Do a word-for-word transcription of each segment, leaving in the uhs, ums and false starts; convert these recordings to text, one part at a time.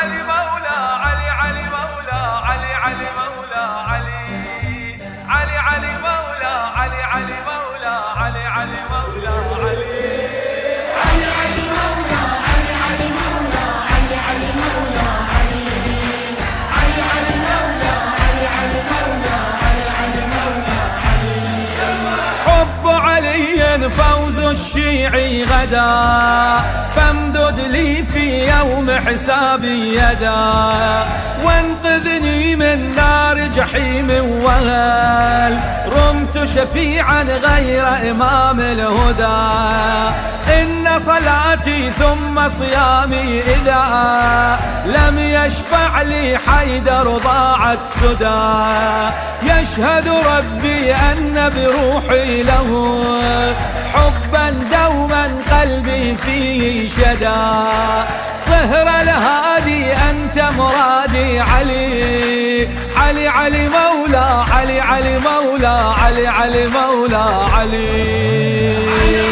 علي مولى علي علي مولى علي علي مولى علي علي علي مولى علي علي مولى علي علي مولى علي علي علي مولى علي علي مولى علي علي مولى علي علي علي مولى علي علي مولى علي علي مولى علي. حب علي فوز الشيعي غدا، فامدد لي في يوم حسابي يدا، وانقذني من نار جحيم وهل رمت شفيعا غير إمام الهدى. إن صلاتي ثم صيامي إذا لم يشفع لي حيدر ضاعت سدى. يشهد ربي أن بروحي له حبا دوما قلبي فيه شدا. صهر الهادي أنت مرادي علي علي علي مولى علي علي مولى علي علي مولى علي.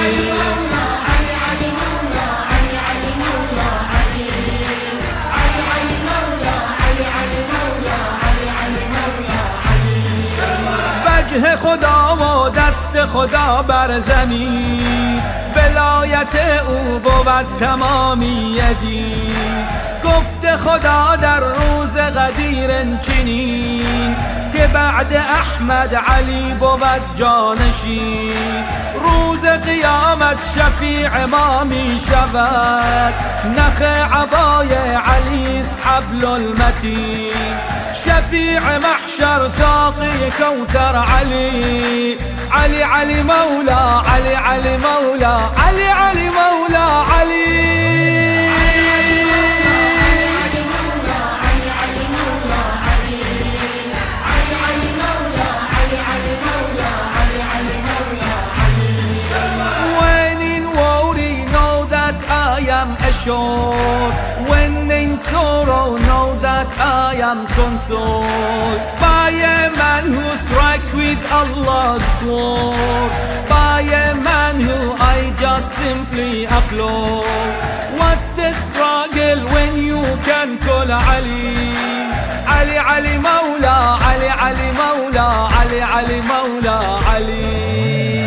وجه خدا و دست خدا بر زمین، ولایت او بود تمامی دین. گفت خدا در روز غدیر چنین، که بعد احمد علی بود جانشین. روز قیامت شفیع ما می شود، نخ عبای علی است حبل المتین. شفيع محشر ساقي كوثر علي علي علي مولى علي علي مولى علي علي مولى علي. When in sorrow, know that I am consoled by a man who strikes with Allah's sword, by a man who I just simply applaud. What a struggle when you can call Ali Ali Ali Mawla Ali Ali Mawla Ali Ali Mawla Ali.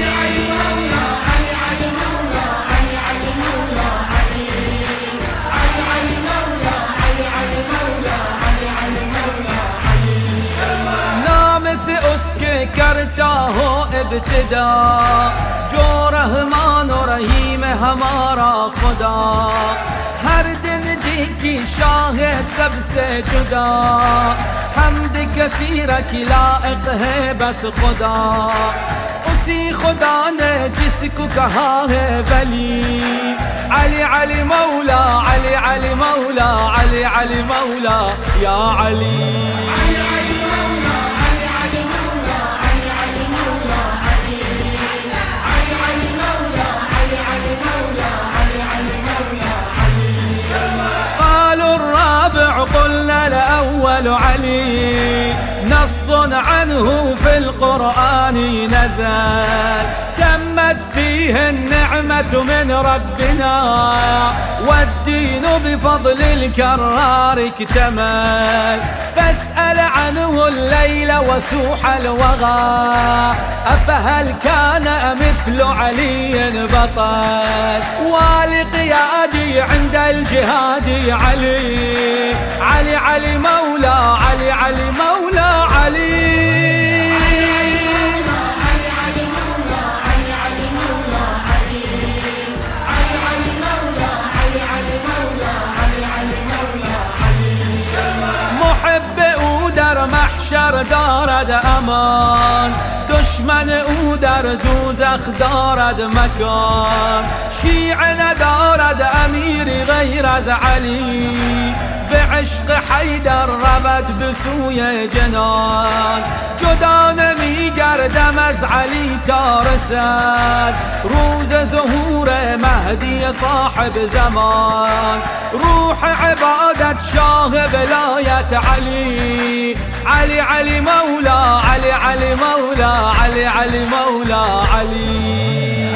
کرتا ہو ابتدا جو رحمان و رحیم ہمارا خدا. ہر دن جی کی شاہ سب سے جدا، حمد کثیر کی لائق ہے بس خدا. اسی خدا نے جس کو کہا ہے ولی علی علی مولا علی علی مولا علی علی مولا یا علی. قلنا الأول علي، نص عنه في القرآن نزل، تمت فيه النعمة من ربنا، والدين بفضل الكرار اكتمل. فاسأل عنه الليل وسوح الوغى، أفهل كان مثل علي بطل؟ ولقيادي عند الجهاد علي علي علي مولى علي علي مولى علي. محب او در محشر دارد امان، دشمن او در دوزخ دارد مکان. شیعه ندارد امیری غیر از علی، به عشق حیدر رود به سوی جنان. جدا نمی گردم از علی تا رسد روز ظهور مهدی صاحب زمان. روح عبادت شاه ولایت علی علی علی مولا علی علی مولا علی علی مولا علی.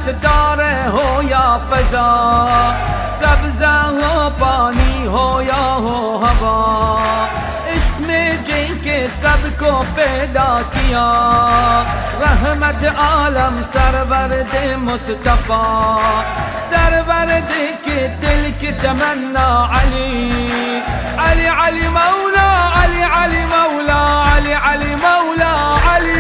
ستارے ہو یا فضا، سبزہ ہو پانی ہو یا ہو ہوا، عشق میں جن کے سب کو پیدا کیا، رحمت عالم سرورد مصطفیٰ، سرورد کے دل کی تمنا علی، علی علی مولا، علی علی مولا، علی علی مولا، علی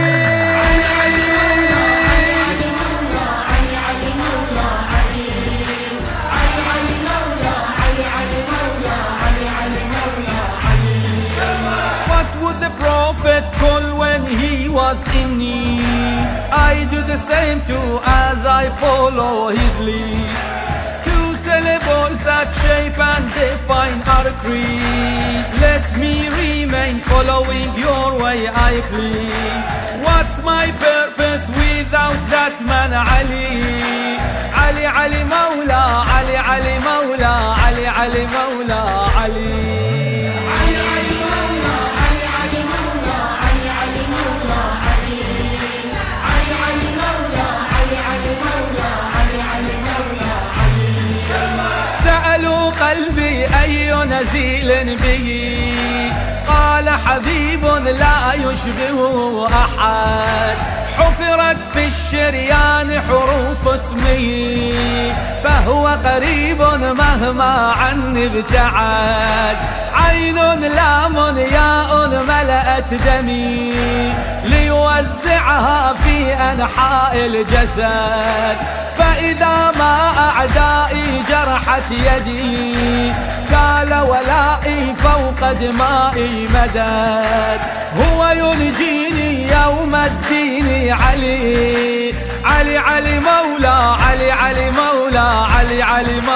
when he was in need. I do the same too as I follow his lead. Two syllables that shape and define our creed. Let me remain following your way, I plead. What's my purpose without that man Ali? Ali Ali Mawla, Ali Ali Mawla, Ali Ali Mawla, Ali. قلبي أي نزيل به، قال حبيب لا يشبهه أحد، حفرت في الشريان حروف اسمه، فهو قريب مهما عني ابتعد، عين لام ياء ملأت دمي، ليوزعها في أنحاء الجسد، فإذا ما أعدائي جرحت يدي، سال ولائي فوق دمائي مدد، هو ينجيني يوم الدين علي، علي علي مولا، علي علي مولا، علي علي مولا.